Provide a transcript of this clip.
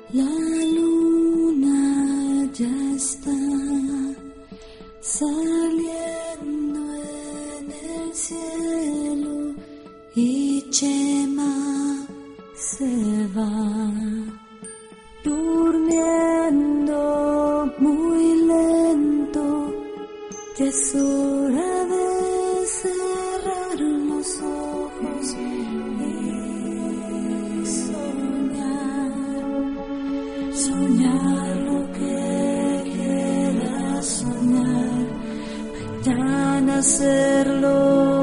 La luna ya está saliendo en el cielo y Chema se va durmiendo muy lento. Ya es hora de cerrar los ojos y soñar lo que quieras soñar, mañana hacerlo.